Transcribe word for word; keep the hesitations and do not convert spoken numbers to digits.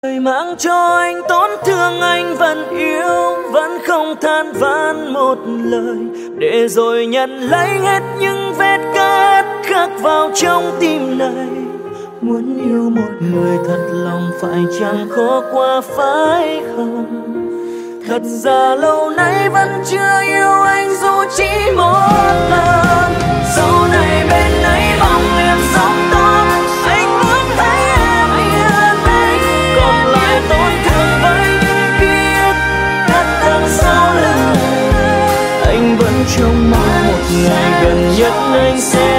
Người mang cho anh tổn thương anh vẫn yêu, vẫn không than vãn một lời, để rồi nhận lấy hết những vết cắt khắc vào trong tim này. Muốn yêu một người thật lòng phải chẳng khó quá phải không? Thật ra lâu nay vẫn chưa yêu anh dù chỉ một lần. Sau này bên ấy bóng em sóng to, anh muốn thấy em yên đấy. Còn lại tổn thương với biết thật đằng sau lưng này. Anh vẫn trông mong một ngày gần nhất anh sẽ